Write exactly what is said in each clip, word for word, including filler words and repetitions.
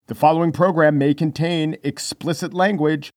The following program may contain explicit language.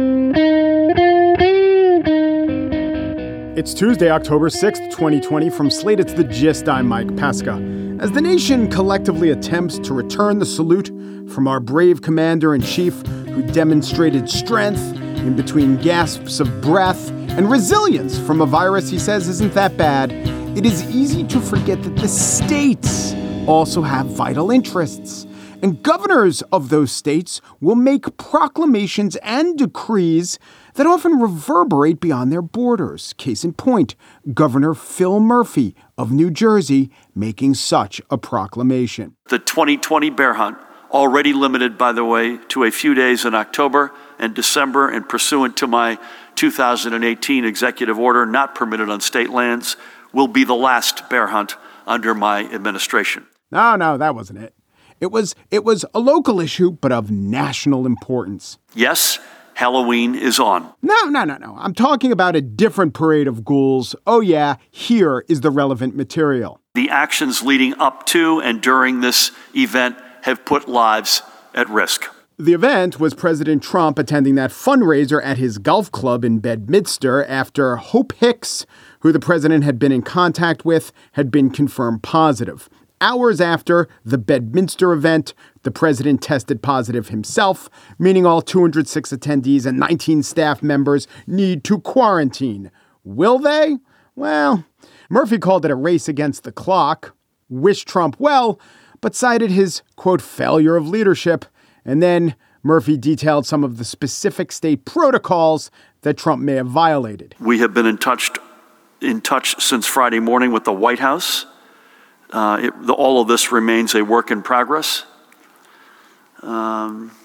It's Tuesday, October sixth, twenty twenty. From Slate, it's The Gist. I'm Mike Pesca. As the nation collectively attempts to return the salute from our brave commander-in-chief who demonstrated strength in between gasps of breath and resilience from a virus he says isn't that bad, it is easy to forget that the states also have vital interests. And governors of those states will make proclamations and decrees that often reverberate beyond their borders. Case in point, Governor Phil Murphy of New Jersey making such a proclamation. The twenty twenty bear hunt, already limited, by the way, to a few days in October and December, and pursuant to my two thousand eighteen executive order not permitted on state lands, will be the last bear hunt under my administration. No, no, that wasn't it. It was it was a local issue, but of national importance. Yes, Halloween is on. No, no, no, no. I'm talking about a different parade of ghouls. Oh, yeah, here is the relevant material. The actions leading up to and during this event have put lives at risk. The event was President Trump attending that fundraiser at his golf club in Bedminster after Hope Hicks, who the president had been in contact with, had been confirmed positive. Hours after the Bedminster event, the president tested positive himself, meaning all two hundred six attendees and nineteen staff members need to quarantine. Will they? Well, Murphy called it a race against the clock, wished Trump well, but cited his, quote, failure of leadership. And then Murphy detailed some of the specific state protocols that Trump may have violated. We have been in touch, in touch since Friday morning with the White House. Uh, it, the, all of this remains a work in progress. Um,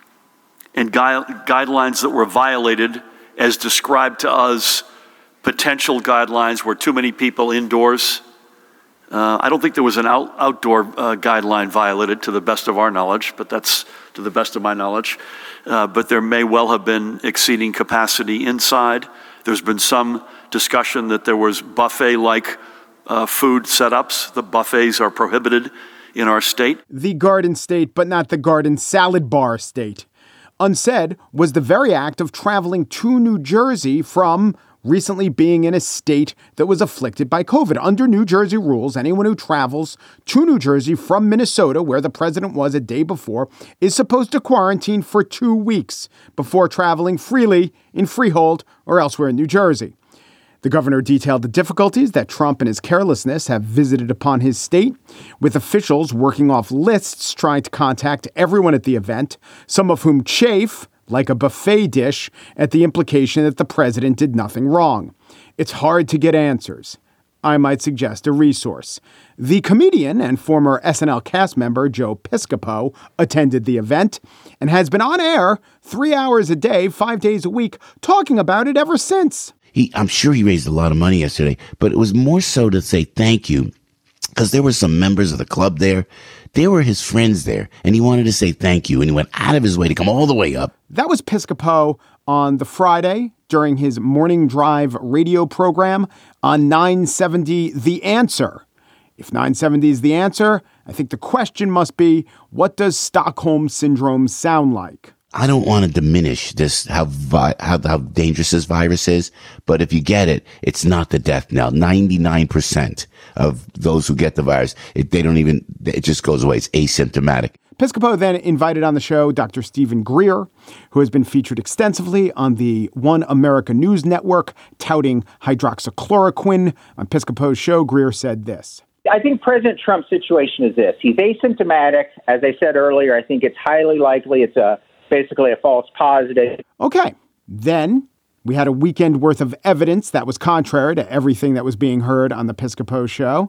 and gui- guidelines that were violated, as described to us, potential guidelines were too many people indoors. Uh, I don't think there was an out, outdoor uh, guideline violated, to the best of our knowledge, but that's to the best of my knowledge. Uh, but there may well have been exceeding capacity inside. There's been some discussion that there was buffet-like Uh, food setups. The buffets are prohibited in our state. The garden state, but not the garden salad bar state. Unsaid was the very act of traveling to New Jersey from recently being in a state that was afflicted by COVID. Under New Jersey rules, anyone who travels to New Jersey from Minnesota, where the president was a day before, is supposed to quarantine for two weeks before traveling freely in Freehold or elsewhere in New Jersey. The governor detailed the difficulties that Trump and his carelessness have visited upon his state, with officials working off lists trying to contact everyone at the event, some of whom chafe, like a buffet dish, at the implication that the president did nothing wrong. It's hard to get answers. I might suggest a resource. The comedian and former S N L cast member Joe Piscopo attended the event and has been on air three hours a day, five days a week, talking about it ever since. He, I'm sure he raised a lot of money yesterday, but it was more so to say thank you, because there were some members of the club there. They were his friends there, and he wanted to say thank you, and he went out of his way to come all the way up. That was Piscopo on the Friday during his morning drive radio program on nine seventy The Answer. If nine seventy is the answer, I think the question must be, what does Stockholm Syndrome sound like? I don't want to diminish this, how, vi- how how dangerous this virus is, but if you get it, it's not the death knell. ninety-nine percent of those who get the virus, it, they don't even, it just goes away. It's asymptomatic. Piscopo then invited on the show Doctor Stephen Greer, who has been featured extensively on the One America News Network, touting hydroxychloroquine. On Piscopo's show, Greer said this. I think President Trump's situation is this. He's asymptomatic. As I said earlier, I think it's highly likely it's a basically a false positive. Okay. Then we had a weekend worth of evidence that was contrary to everything that was being heard on the Piscopo show.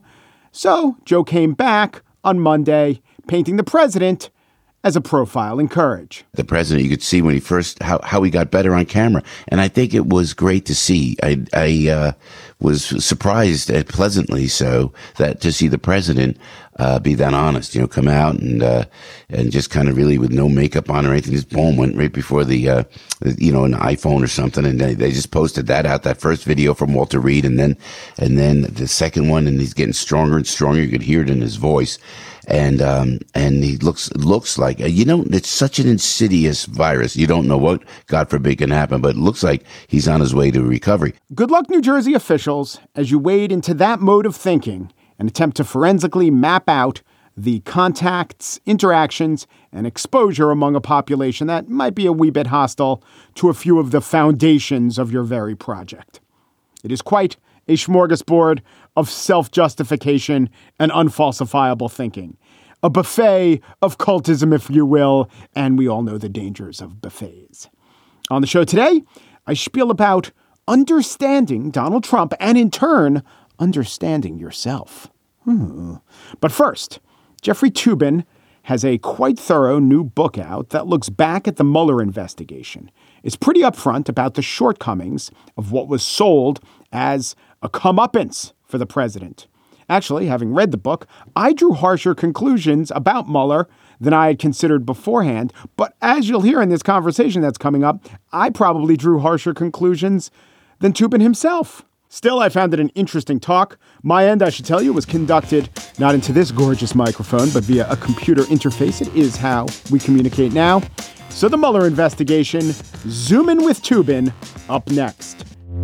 So Joe came back on Monday, painting the president as a profile in courage. The president, you could see when he first, how, how he got better on camera. And I think it was great to see. I, I uh, was surprised and pleasantly so that to see the president uh, be that honest, you know, come out and, uh, and just kind of really with no makeup on or anything, just boom, went right before the, uh, you know, an iPhone or something. And they, they just posted that out, that first video from Walter Reed. And then, and then the second one, and he's getting stronger and stronger. You could hear it in his voice. and um, and he looks looks like you know it's such an insidious virus. You don't know what, God forbid, can happen, but it looks like he's on his way to recovery. Good luck, New Jersey officials, as you wade into that mode of thinking and attempt to forensically map out the contacts, interactions, and exposure among a population that might be a wee bit hostile to a few of the foundations of your very project. It is quite a smorgasbord of self-justification and unfalsifiable thinking. A buffet of cultism, if you will, and we all know the dangers of buffets. On the show today, I spiel about understanding Donald Trump and, in turn, understanding yourself. Hmm. But first, Jeffrey Toobin has a quite thorough new book out that looks back at the Mueller investigation. It's pretty upfront about the shortcomings of what was sold as a comeuppance for the president. Actually, having read the book, I drew harsher conclusions about Mueller than I had considered beforehand. But as you'll hear in this conversation that's coming up, I probably drew harsher conclusions than Toobin himself. Still, I found it an interesting talk. My end, I should tell you, was conducted not into this gorgeous microphone, but via a computer interface. It is how we communicate now. So the Mueller investigation, Zoom in with Toobin, up next.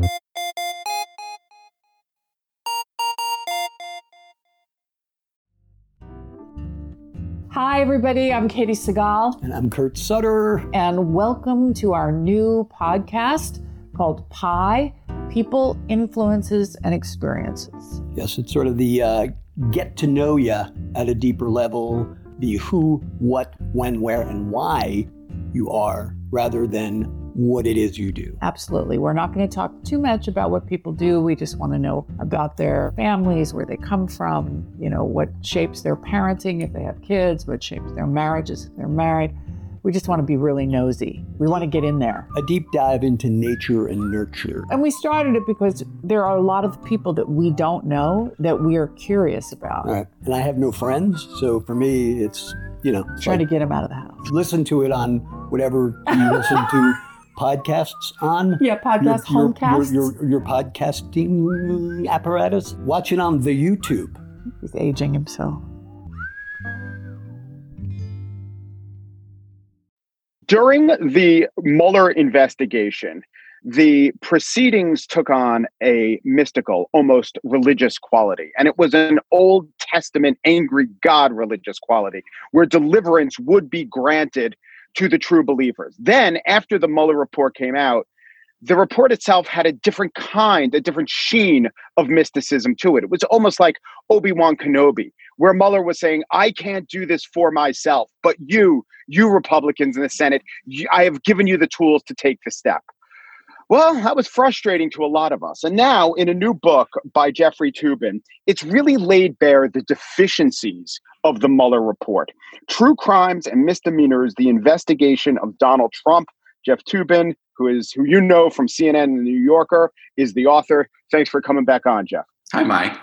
Hi, everybody. I'm Katie Segal. And I'm Kurt Sutter. And welcome to our new podcast called Pi, People, Influences, and Experiences. Yes, it's sort of the uh, get to know you at a deeper level, the who, what, when, where, and why you are, rather than what it is you do. Absolutely. We're not going to talk too much about what people do. We just want to know about their families, where they come from, you know, what shapes their parenting if they have kids, what shapes their marriages if they're married. We just want to be really nosy. We want to get in there. A deep dive into nature and nurture. And we started it because there are a lot of people that we don't know that we are curious about. All right. And I have no friends, so for me, it's, you know. Trying like, to get them out of the house. Listen to it on whatever you listen to podcasts on. Yeah, podcast, your, homecasts. Your, your, your podcasting apparatus. Watch it on the YouTube. He's aging himself. During the Mueller investigation, the proceedings took on a mystical, almost religious quality. And it was an Old Testament, angry God religious quality, where deliverance would be granted to the true believers. Then, after the Mueller report came out, the report itself had a different kind, a different sheen of mysticism to it. It was almost like Obi-Wan Kenobi, where Mueller was saying, I can't do this for myself, but you, you Republicans in the Senate, you, I have given you the tools to take the step. Well, that was frustrating to a lot of us. And now, in a new book by Jeffrey Toobin, it's really laid bare the deficiencies of the Mueller report. True Crimes and Misdemeanors, the investigation of Donald Trump. Jeff Toobin, who is who you know from C N N and The New Yorker, is the author. Thanks for coming back on, Jeff. Hi, Mike.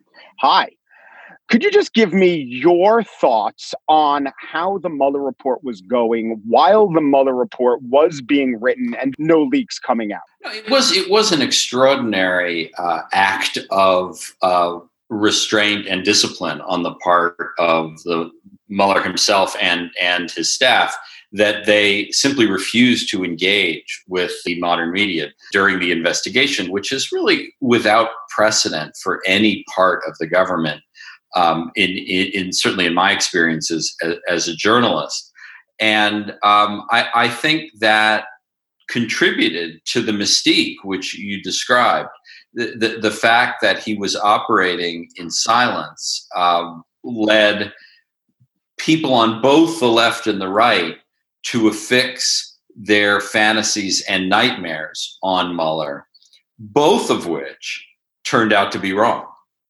Hi. Could you just give me your thoughts on how the Mueller report was going while the Mueller report was being written and no leaks coming out? It was it was an extraordinary uh, act of uh, restraint and discipline on the part of the Mueller himself and and his staff, that they simply refused to engage with the modern media during the investigation, which is really without precedent for any part of the government. Um, in, in, in certainly in my experiences as, as a journalist. And um, I, I think that contributed to the mystique which you described. The, the, the fact that he was operating in silence um, led people on both the left and the right to affix their fantasies and nightmares on Mueller, both of which turned out to be wrong.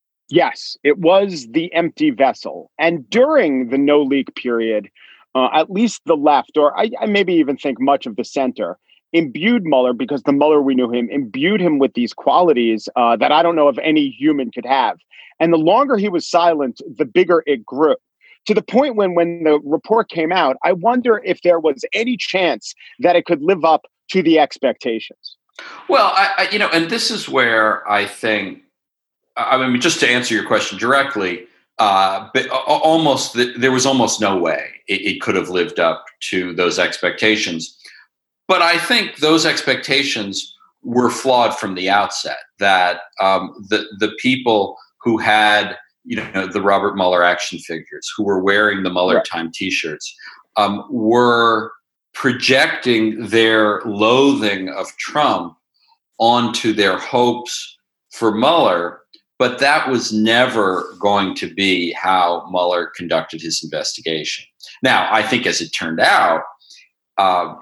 Yes, it was the empty vessel. And during the no leak period, uh, at least the left, or I, I maybe even think much of the center, imbued Mueller, because the Mueller we knew him, imbued him with these qualities uh, that I don't know if any human could have. And the longer he was silent, the bigger it grew. To the point when, when the report came out, I wonder if there was any chance that it could live up to the expectations. Well, I, I you know, and this is where I think, I mean, just to answer your question directly, uh, but almost there was almost no way it, it could have lived up to those expectations. But I think those expectations were flawed from the outset. That um, the the people who had, you know, the Robert Mueller action figures, who were wearing the Mueller right. Time T-shirts, um, were projecting their loathing of Trump onto their hopes for Mueller. But that was never going to be how Mueller conducted his investigation. Now, I think, as it turned out, uh,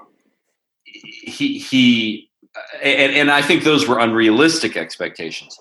he he, and, and I think those were unrealistic expectations.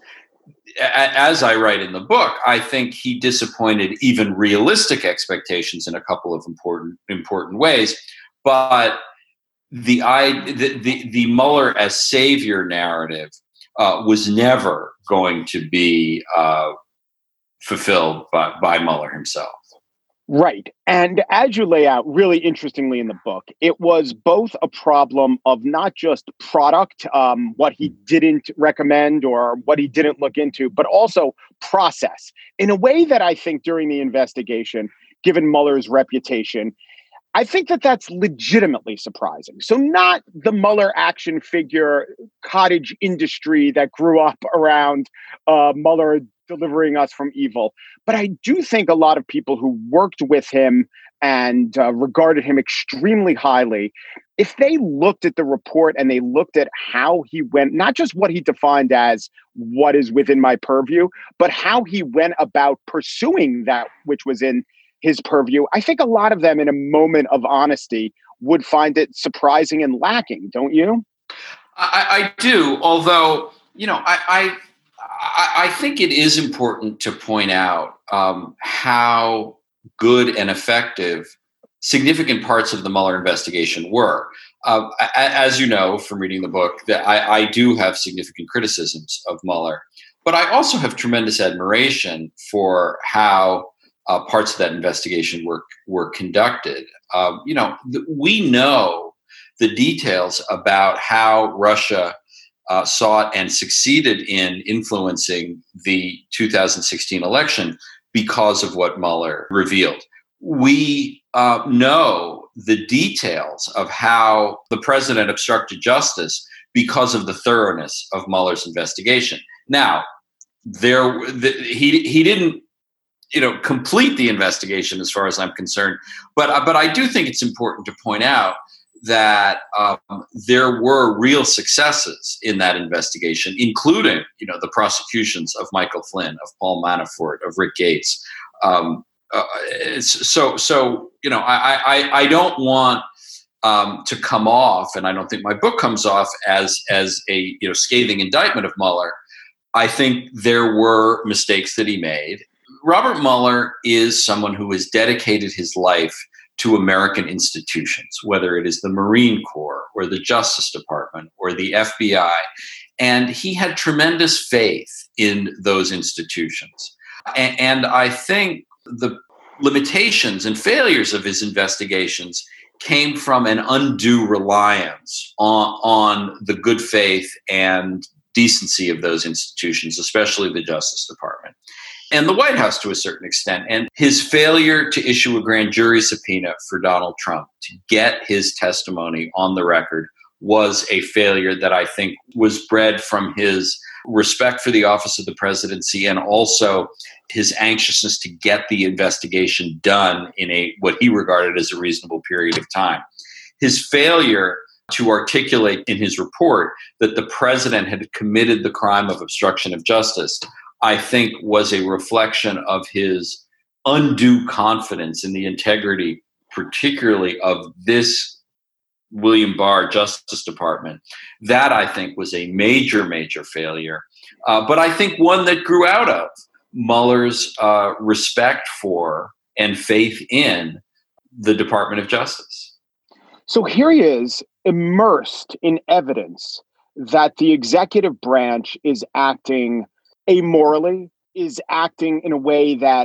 As I write in the book, I think he disappointed even realistic expectations in a couple of important important ways. But the I the the, the Mueller as savior narrative uh, was never going to be uh, fulfilled by, by Mueller himself. Right. And as you lay out really interestingly in the book, it was both a problem of not just product, um, what he didn't recommend or what he didn't look into, but also process in a way that I think during the investigation, given Mueller's reputation, I think that that's legitimately surprising. So not the Mueller action figure cottage industry that grew up around uh, Mueller delivering us from evil. But I do think a lot of people who worked with him and uh, regarded him extremely highly, if they looked at the report and they looked at how he went, not just what he defined as what is within my purview, but how he went about pursuing that which was in his purview, I think a lot of them in a moment of honesty would find it surprising and lacking, don't you? I, I do, although, you know, I, I I think it is important to point out um, how good and effective significant parts of the Mueller investigation were. Uh, as you know from reading the book, that I, I do have significant criticisms of Mueller, but I also have tremendous admiration for how uh, parts of that investigation were were conducted. Um, you know, th- we know the details about how Russia Uh, sought and succeeded in influencing the two thousand sixteen election because of what Mueller revealed. We uh, know the details of how the president obstructed justice because of the thoroughness of Mueller's investigation. Now, there the, he he didn't, you know, complete the investigation as far as I'm concerned, but uh, but I do think it's important to point out that um, there were real successes in that investigation, including, you know, the prosecutions of Michael Flynn, of Paul Manafort, of Rick Gates. Um, uh, so, so you know, I, I, I don't want um, to come off, and I don't think my book comes off as as a you know scathing indictment of Mueller. I think there were mistakes that he made. Robert Mueller is someone who has dedicated his life to American institutions, whether it is the Marine Corps or the Justice Department or the F B I. And he had tremendous faith in those institutions. And, and I think the limitations and failures of his investigations came from an undue reliance on, on the good faith and decency of those institutions, especially the Justice Department. And the White House to a certain extent. And his failure to issue a grand jury subpoena for Donald Trump to get his testimony on the record was a failure that I think was bred from his respect for the office of the presidency and also his anxiousness to get the investigation done in a what he regarded as a reasonable period of time. His failure to articulate in his report that the president had committed the crime of obstruction of justice, I think, was a reflection of his undue confidence in the integrity, particularly of this William Barr Justice Department. That, I think, was a major, major failure. Uh, but I think one that grew out of Mueller's uh, respect for and faith in the Department of Justice. So here he is, immersed in evidence that the executive branch is acting amorally, is acting in a way that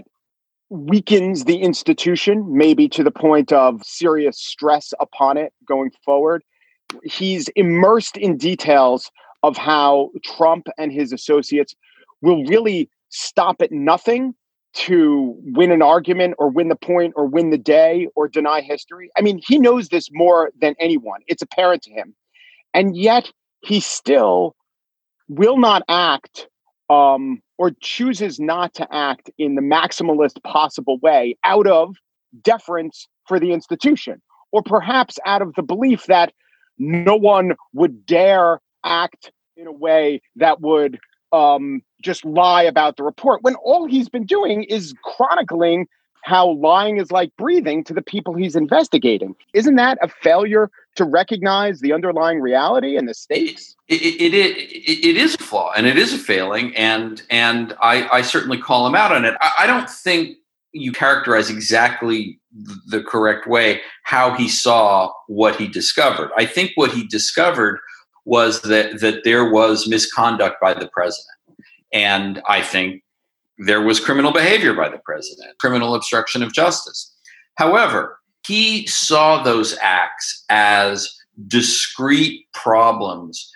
weakens the institution, maybe to the point of serious stress upon it going forward. He's immersed in details of how Trump and his associates will really stop at nothing to win an argument or win the point or win the day or deny history. I mean, he knows this more than anyone. It's apparent to him. And yet he still will not act um, or chooses not to act in the maximalist possible way out of deference for the institution, or perhaps out of the belief that no one would dare act in a way that would um, just lie about the report, when all he's been doing is chronicling how lying is like breathing to the people he's investigating. Isn't that a failure to recognize the underlying reality and the stakes? It, it, it, it, it is a flaw, and it is a failing, and and I, I certainly call him out on it. I, I don't think you characterize exactly the correct way how he saw what he discovered. I think what he discovered was that that there was misconduct by the president. And I think there was criminal behavior by the president, criminal obstruction of justice. However, he saw those acts as discrete problems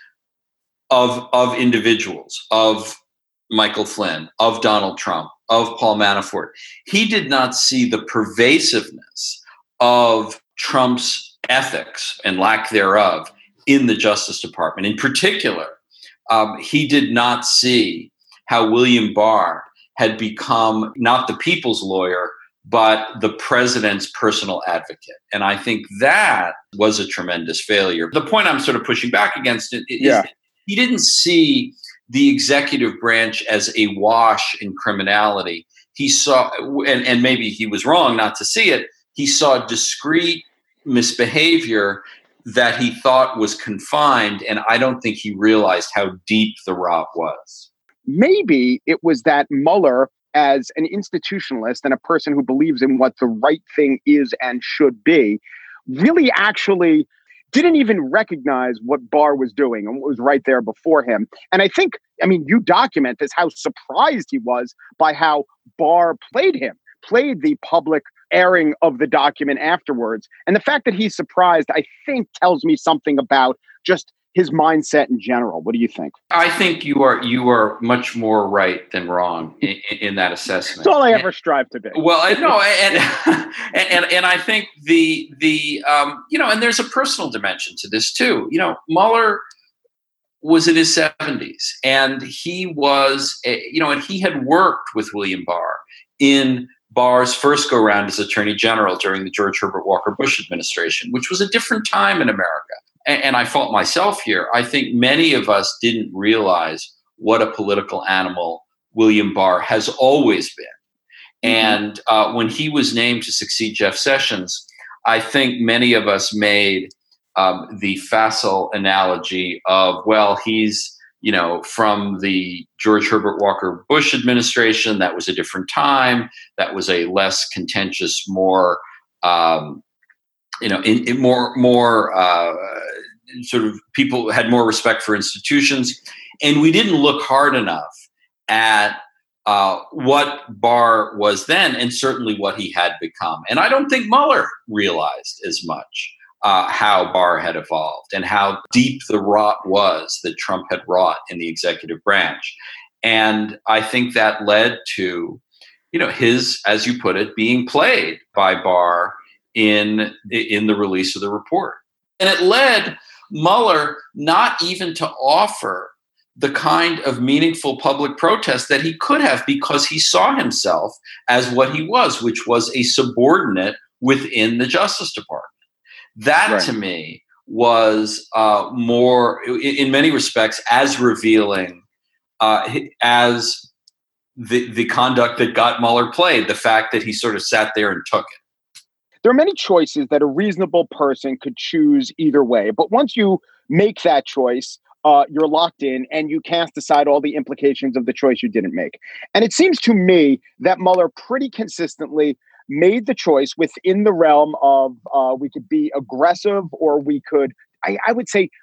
of, of individuals, of Michael Flynn, of Donald Trump, of Paul Manafort. He did not see the pervasiveness of Trump's ethics and lack thereof in the Justice Department. In particular, um, he did not see how William Barr had become not the people's lawyer, but the president's personal advocate. And I think that was a tremendous failure. The point I'm sort of pushing back against it is yeah. that he didn't see the executive branch as a wash in criminality. He saw, and, and maybe he was wrong not to see it, he saw discrete misbehavior that he thought was confined, and I don't think he realized how deep the rot was. Maybe it was that Mueller, as an institutionalist and a person who believes in what the right thing is and should be, really actually didn't even recognize what Barr was doing and what was right there before him. And I think, I mean, you document this, how surprised he was by how Barr played him, played the public airing of the document afterwards. And the fact that he's surprised, I think, tells me something about just his mindset in general. What do you think? I think you are you are much more right than wrong in, in that assessment. It's all I ever and, strive to be. Well, I know, and, and and I think the the um, you know, and there's a personal dimension to this too. You know, Mueller was in his seventies, and he was, a, you know, and he had worked with William Barr in Barr's first go round as Attorney General during the George Herbert Walker Bush administration, which was a different time in America. And I fault myself here. I think many of us didn't realize what a political animal William Barr has always been. Mm-hmm. And uh, when he was named to succeed Jeff Sessions, I think many of us made um, the facile analogy of, well, he's, you know, from the George Herbert Walker Bush administration. That was a different time. That was a less contentious, more um, you know, in, in more, more uh, sort of people had more respect for institutions. And we didn't look hard enough at uh, what Barr was then and certainly what he had become. And I don't think Mueller realized as much uh, how Barr had evolved and how deep the rot was that Trump had wrought in the executive branch. And I think that led to, you know, his, as you put it, being played by Barr in in the release of the report. And it led Mueller not even to offer the kind of meaningful public protest that he could have, because he saw himself as what he was, which was a subordinate within the Justice Department. That, right, to me, was uh, more, in, in many respects, as revealing uh, as the, the conduct that got Mueller played, the fact that he sort of sat there and took it. There are many choices that a reasonable person could choose either way. But once you make that choice, uh, you're locked in and you cast aside all the implications of the choice you didn't make. And it seems to me that Mueller pretty consistently made the choice within the realm of uh, we could be aggressive or we could, I, I would say,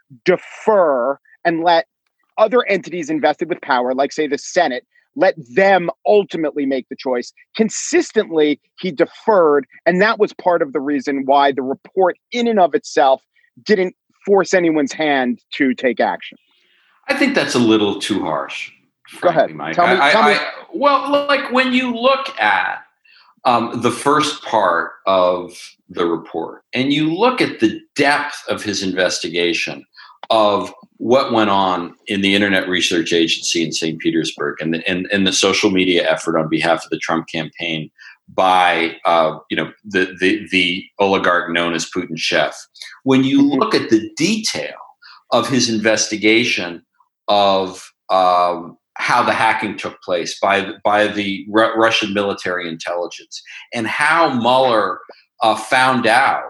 defer and let other entities invested with power, like, say, the Senate, let them ultimately make the choice. Consistently, he deferred, and that was part of the reason why the report in and of itself didn't force anyone's hand to take action. I think that's a little too harsh frankly, Go ahead. Mike. Tell me, I, tell I, me. I, well, like when you look at um, the first part of the report and you look at the depth of his investigation of what went on in the Internet Research Agency in Saint Petersburg and the, and, and the social media effort on behalf of the Trump campaign by uh, you know the, the the oligarch known as Putin Chef. When you Mm-hmm. look at the detail of his investigation of um, how the hacking took place by by the Ru- Russian military intelligence and how Mueller uh, found out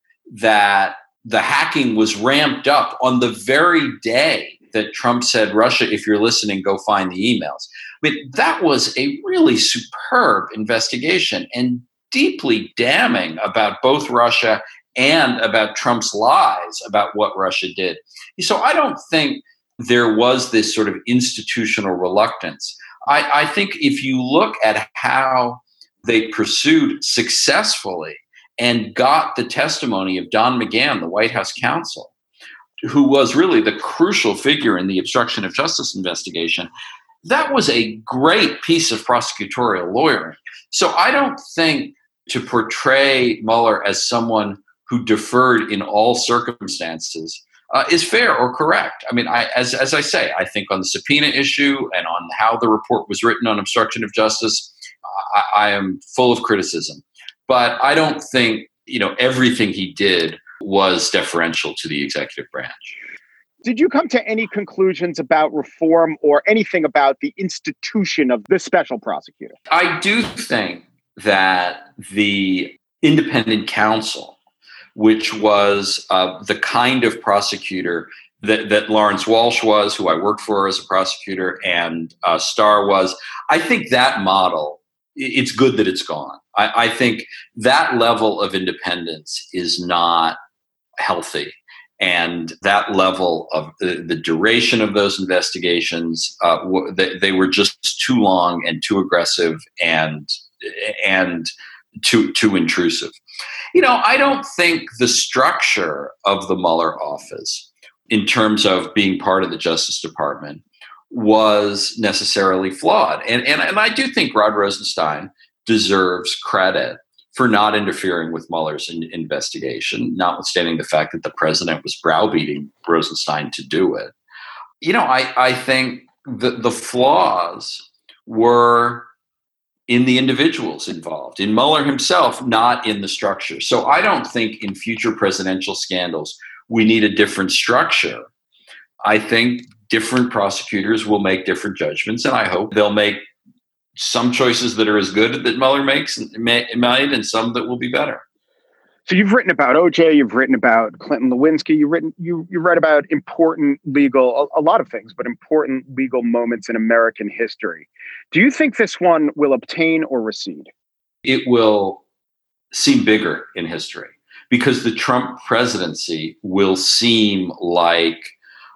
that the hacking was ramped up on the very day that Trump said, Russia, if you're listening, go find the emails. I mean, that was a really superb investigation and deeply damning about both Russia and about Trump's lies about what Russia did. So I don't think there was this sort of institutional reluctance. I, I think if you look at how they pursued successfully and got the testimony of Don McGahn, the White House counsel, who was really the crucial figure in the obstruction of justice investigation, that was a great piece of prosecutorial lawyering. So I don't think to portray Mueller as someone who deferred in all circumstances uh, is fair or correct. I mean, I, as, as I say, I think on the subpoena issue and on how the report was written on obstruction of justice, I, I am full of criticism. But I don't think, you know, everything he did was deferential to the executive branch. Did you come to any conclusions about reform or anything about the institution of the special prosecutor? I do think that the independent counsel, which was uh, the kind of prosecutor that, that Lawrence Walsh was, who I worked for as a prosecutor, and uh, Starr was, I think that model, it's good that it's gone. I, I think that level of independence is not healthy. And that level of the, the duration of those investigations, uh, w- they, they were just too long and too aggressive and and too too intrusive. You know, I don't think the structure of the Mueller office, in terms of being part of the Justice Department, was necessarily flawed. And and, and I do think Rod Rosenstein deserves credit for not interfering with Mueller's in, investigation, notwithstanding the fact that the president was browbeating Rosenstein to do it. You know, I, I think the, the flaws were in the individuals involved, in Mueller himself, not in the structure. So I don't think in future presidential scandals we need a different structure. I think different prosecutors will make different judgments, and I hope they'll make some choices that are as good that Mueller makes made, and some that will be better. So you've written about O J, you've written about Clinton Lewinsky, you've written you you read about important legal, a, a lot of things, but important legal moments in American history. Do you think this one will obtain or recede? It will seem bigger in history because the Trump presidency will seem like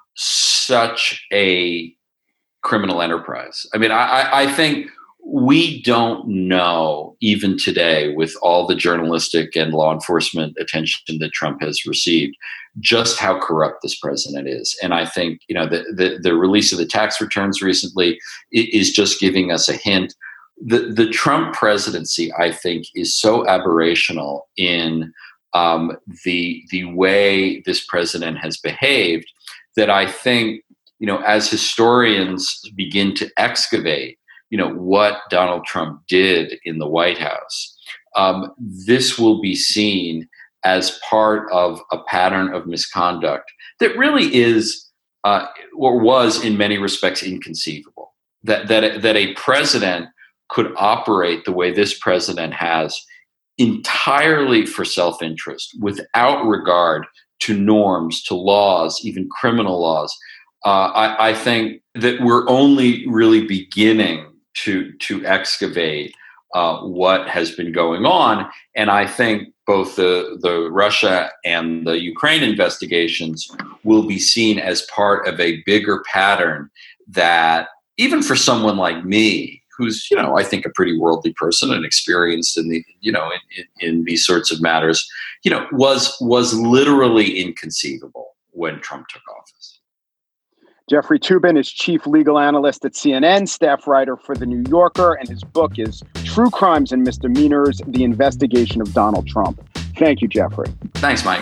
such a criminal enterprise. I mean, I, I think we don't know, even today, with all the journalistic and law enforcement attention that Trump has received, just how corrupt this president is. And I think, you know, the, the, the release of the tax returns recently is just giving us a hint. The, the Trump presidency, I think, is so aberrational in um, the, the way this president has behaved that I think, you know, as historians begin to excavate, you know, what Donald Trump did in the White House, um, this will be seen as part of a pattern of misconduct that really is, uh, or was in many respects, inconceivable. That that that a president could operate the way this president has, entirely for self-interest, without regard to norms, to laws, even criminal laws. Uh, I, I think that we're only really beginning to to excavate uh, what has been going on. And I think both the, the Russia and the Ukraine investigations will be seen as part of a bigger pattern that, even for someone like me, who's, you know, I think a pretty worldly person and experienced in the, you know, in, in, in these sorts of matters, you know, was was literally inconceivable when Trump took office. Jeffrey Toobin is chief legal analyst at C N N, staff writer for The New Yorker, and his book is True Crimes and Misdemeanors, The Investigation of Donald Trump. Thank you, Jeffrey. Thanks, Mike.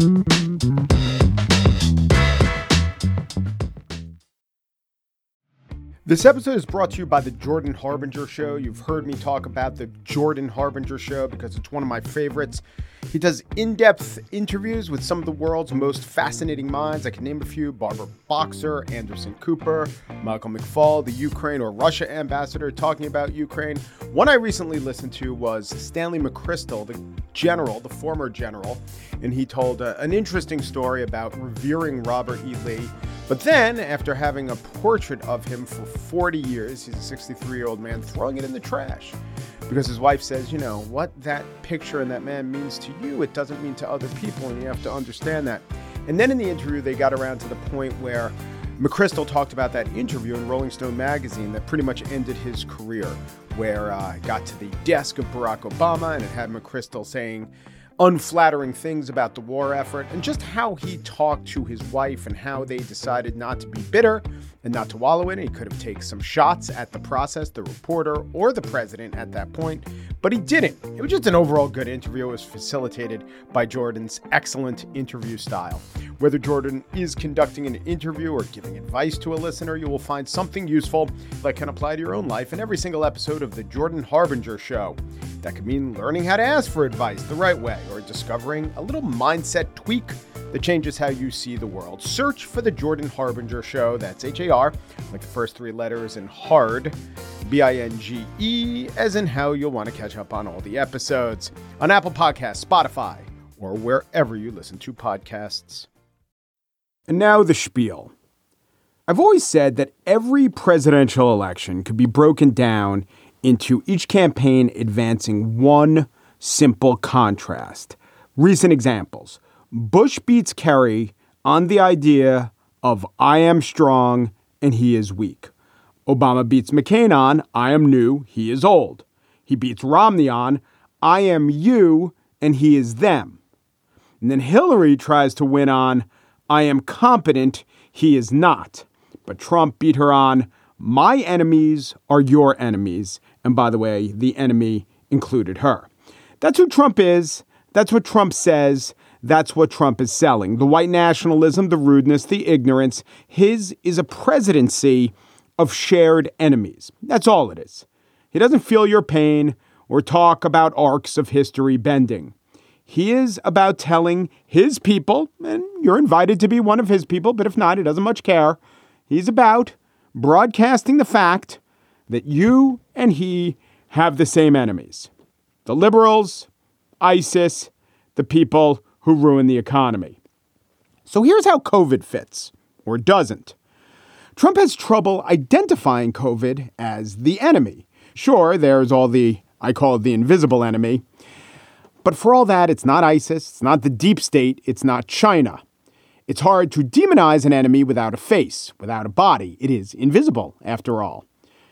This episode is brought to you by the Jordan Harbinger Show. You've heard me talk about the Jordan Harbinger Show because it's one of my favorites. He does in-depth interviews with some of the world's most fascinating minds. I can name a few: Barbara Boxer, Anderson Cooper, Michael McFaul, the Ukraine or Russia ambassador talking about Ukraine. One I recently listened to was Stanley McChrystal, the general, the former general, and he told uh, an interesting story about revering Robert E. Lee. But then, after having a portrait of him for forty years, he's a sixty-three-year-old man, throwing it in the trash. Because his wife says, you know, what that picture and that man means to you, it doesn't mean to other people, and you have to understand that. And then in the interview, they got around to the point where McChrystal talked about that interview in Rolling Stone magazine that pretty much ended his career, where uh, it got to the desk of Barack Obama, and it had McChrystal saying unflattering things about the war effort, and just how he talked to his wife and how they decided not to be bitter and not to wallow in it. He could have taken some shots at the process, the reporter, or the president at that point, but he didn't. It was just an overall good interview. It was facilitated by Jordan's excellent interview style. Whether Jordan is conducting an interview or giving advice to a listener, you will find something useful that can apply to your own life in every single episode of The Jordan Harbinger Show. That could mean learning how to ask for advice the right way, or discovering a little mindset tweak that changes how you see the world. Search for The Jordan Harbinger Show. That's H A R, like the first three letters, and hard, B I N G E, as in how you'll want to catch up on all the episodes on Apple Podcasts, Spotify, or wherever you listen to podcasts. And now the spiel. I've always said that every presidential election could be broken down into each campaign advancing one simple contrast. Recent examples: Bush beats Kerry on the idea of I am strong and he is weak. Obama beats McCain on I am new, he is old. He beats Romney on I am you and he is them. And then Hillary tries to win on I am competent, he is not. But Trump beat her on my enemies are your enemies. And by the way, the enemy included her. That's who Trump is. That's what Trump says. That's what Trump is selling. The white nationalism, the rudeness, the ignorance. His is a presidency of shared enemies. That's all it is. He doesn't feel your pain or talk about arcs of history bending. He is about telling his people, and you're invited to be one of his people, but if not, he doesn't much care. He's about broadcasting the fact that you and he have the same enemies. The liberals, ISIS, the people who ruin the economy. So here's how COVID fits, or doesn't. Trump has trouble identifying COVID as the enemy. Sure, there's all the, I call it the invisible enemy. But for all that, it's not ISIS, it's not the deep state, it's not China. It's hard to demonize an enemy without a face, without a body. It is invisible, after all.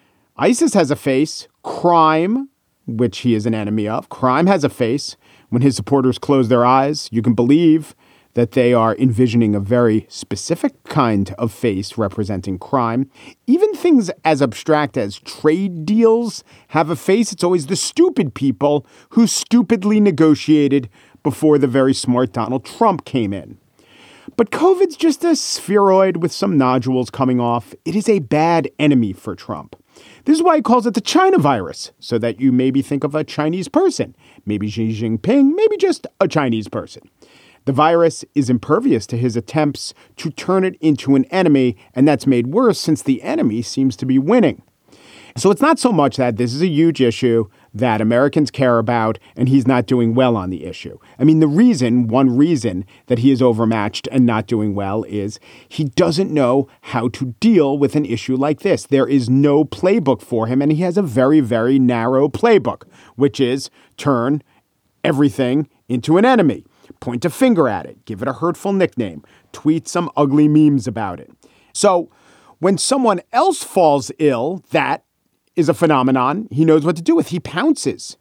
ISIS has a face. Crime, which he is an enemy of, crime has a face. When his supporters close their eyes, you can believe that they are envisioning a very specific kind of face representing crime. Even things as abstract as trade deals have a face. It's always the stupid people who stupidly negotiated before the very smart Donald Trump came in. But COVID's just a spheroid with some nodules coming off. It is a bad enemy for Trump. This is why he calls it the China virus, so that you maybe think of a Chinese person, maybe Xi Jinping, maybe just a Chinese person. The virus is impervious to his attempts to turn it into an enemy, and that's made worse since the enemy seems to be winning. So it's not so much that this is a huge issue that Americans care about and he's not doing well on the issue. I mean, the reason, one reason that he is overmatched and not doing well is he doesn't know how to deal with an issue like this. There is no playbook for him, and he has a very, very narrow playbook, which is turn everything into an enemy. Point a finger at it, give it a hurtful nickname, tweet some ugly memes about it. So when someone else falls ill, that is a phenomenon he knows what to do with. He pounces.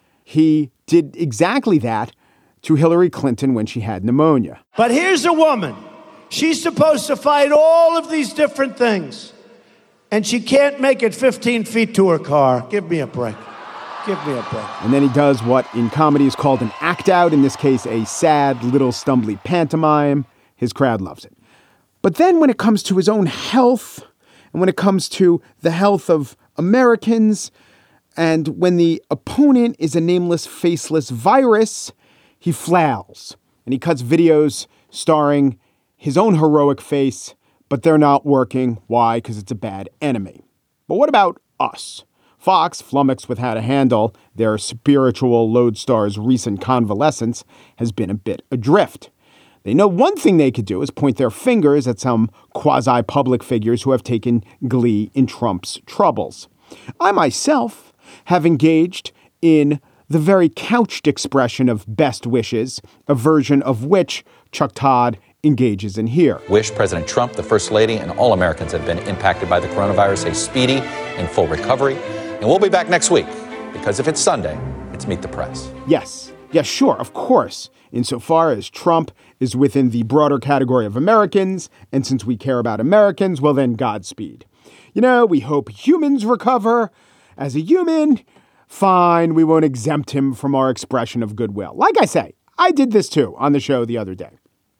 He did exactly that to Hillary Clinton when she had pneumonia. But here's a woman She's supposed to fight all of these different things, and she can't make it fifteen feet to her car. Give me a break. Give me a break. And then he does what in comedy is called an act out, in this case, a sad, little stumbly pantomime. His crowd loves it. But then when it comes to his own health, and when it comes to the health of Americans, and when the opponent is a nameless, faceless virus, he flails. And he cuts videos starring his own heroic face, but they're not working. Why? Because it's a bad enemy. But what about us? Fox, flummoxed with how to handle their spiritual lodestar's recent convalescence, has been a bit adrift. They know one thing they could do is point their fingers at some quasi-public figures who have taken glee in Trump's troubles. I myself have engaged in the very couched expression of best wishes, a version of which Chuck Todd engages in here. Wish President Trump, the First Lady, and all Americans that have been impacted by the coronavirus a speedy and full recovery. And we'll be back next week, because if it's Sunday, it's Meet the Press. Yes. Yes, sure, of course. Insofar as Trump is within the broader category of Americans, and since we care about Americans, well then, Godspeed. You know, we hope humans recover. As a human, fine, we won't exempt him from our expression of goodwill. Like I say, I did this too on the show the other day.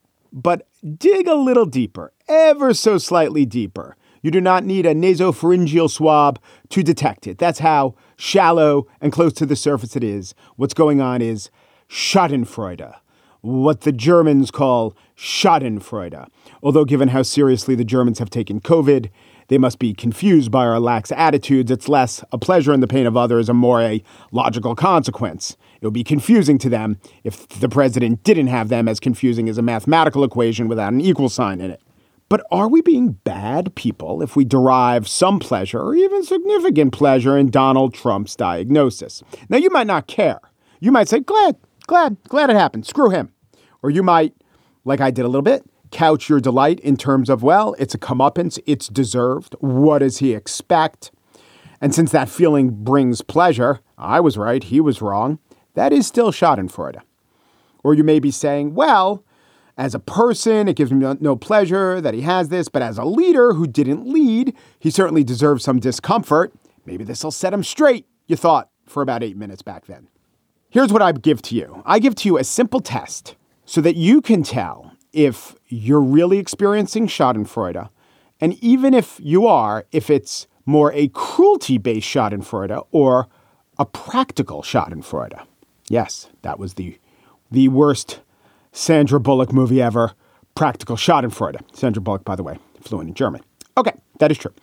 But dig a little deeper, ever so slightly deeper. You do not need a nasopharyngeal swab to detect it. That's how shallow and close to the surface it is. What's going on is Schadenfreude, what the Germans call Schadenfreude. Although given how seriously the Germans have taken COVID, they must be confused by our lax attitudes. It's less a pleasure in the pain of others and more a logical consequence. It would be confusing to them if the president didn't have them as confusing as a mathematical equation without an equal sign in it. But are we being bad people if we derive some pleasure or even significant pleasure in Donald Trump's diagnosis? Now, you might not care. You might say, glad, glad, glad it happened. Screw him. Or you might, like I did a little bit, couch your delight in terms of, well, it's a comeuppance. It's deserved. What does he expect? And since that feeling brings pleasure, I was right, he was wrong. That is still Schadenfreude. Or you may be saying, well, as a person, it gives me no pleasure that he has this, but as a leader who didn't lead, he certainly deserves some discomfort. Maybe this will set him straight, you thought, for about eight minutes back then. Here's what I give to you. I give to you a simple test so that you can tell if you're really experiencing Schadenfreude, and even if you are, if it's more a cruelty-based Schadenfreude or a practical Schadenfreude. Yes, that was the, the worst Sandra Bullock movie ever, Practical Schadenfreude. Sandra Bullock, by the way, fluent in German. Okay, that is true.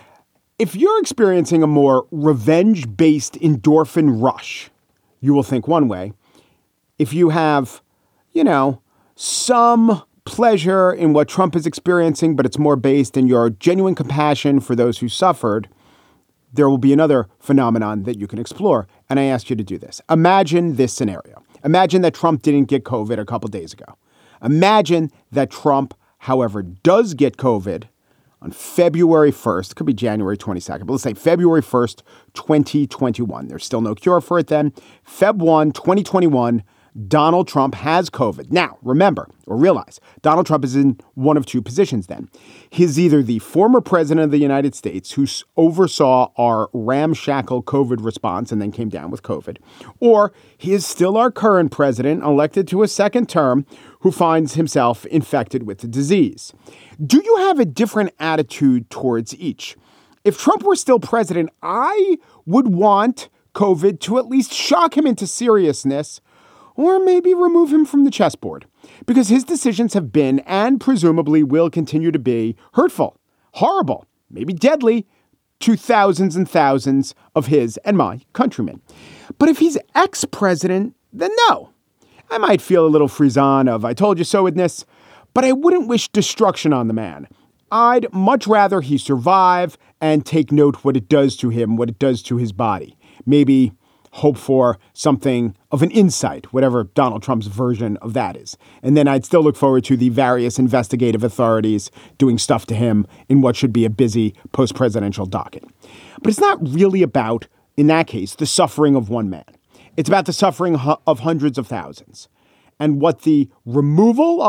If you're experiencing a more revenge-based endorphin rush, you will think one way. If you have, you know, some pleasure in what Trump is experiencing, but it's more based in your genuine compassion for those who suffered, there will be another phenomenon that you can explore. And I ask you to do this. Imagine this scenario. Imagine that Trump didn't get COVID a couple days ago. Imagine that Trump, however, does get COVID on February first. It could be January twenty-second, but let's say February first, twenty twenty-one. There's still no cure for it then. February first, twenty twenty-one, Donald Trump has COVID. Now, remember or realize, Donald Trump is in one of two positions then. He's either the former president of the United States who oversaw our ramshackle COVID response and then came down with COVID, or he is still our current president, elected to a second term, who finds himself infected with the disease. Do you have a different attitude towards each? If Trump were still president, I would want COVID to at least shock him into seriousness, or maybe remove him from the chessboard, because his decisions have been and presumably will continue to be hurtful, horrible, maybe deadly to thousands and thousands of his and my countrymen. But if he's ex-president, then no. I might feel a little frisson of I told you so-edness, but I wouldn't wish destruction on the man. I'd much rather he survive and take note what it does to him, what it does to his body. Maybe hope for something of an insight, whatever Donald Trump's version of that is. And then I'd still look forward to the various investigative authorities doing stuff to him in what should be a busy post-presidential docket. But it's not really about, in that case, the suffering of one man. It's about the suffering of hundreds of thousands. And what the removal of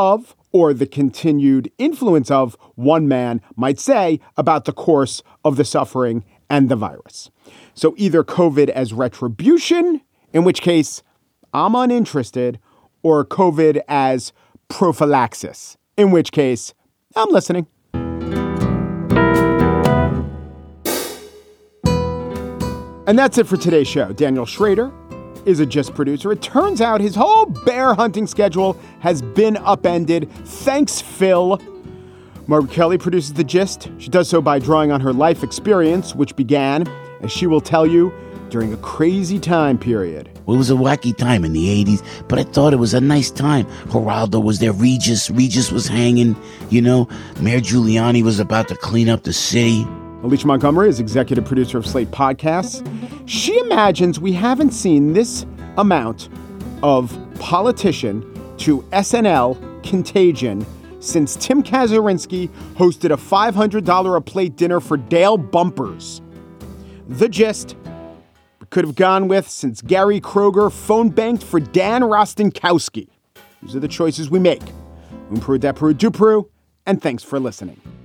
or the continued influence of, one man might say about the course of the suffering and the virus. So either COVID as retribution, in which case I'm uninterested, or COVID as prophylaxis, in which case I'm listening. And that's it for today's show. Daniel Schrader is a Gist producer. It turns out his whole bear hunting schedule has been upended. Thanks, Phil. Margaret Kelly produces The Gist. She does so by drawing on her life experience, which began, as she will tell you, during a crazy time period. Well, it was a wacky time in the eighties, but I thought it was a nice time. Geraldo was there. Regis. Regis was hanging. You know, Mayor Giuliani was about to clean up the city. Alicia Montgomery is executive producer of Slate Podcasts. She imagines we haven't seen this amount of politician to S N L contagion since Tim Kazurinsky hosted a five hundred dollars a plate dinner for Dale Bumpers. The Gist could have gone with since Gary Kroger phone banked for Dan Rostenkowski. These are the choices we make. Un Peru, de Peru, du Peru, and thanks for listening.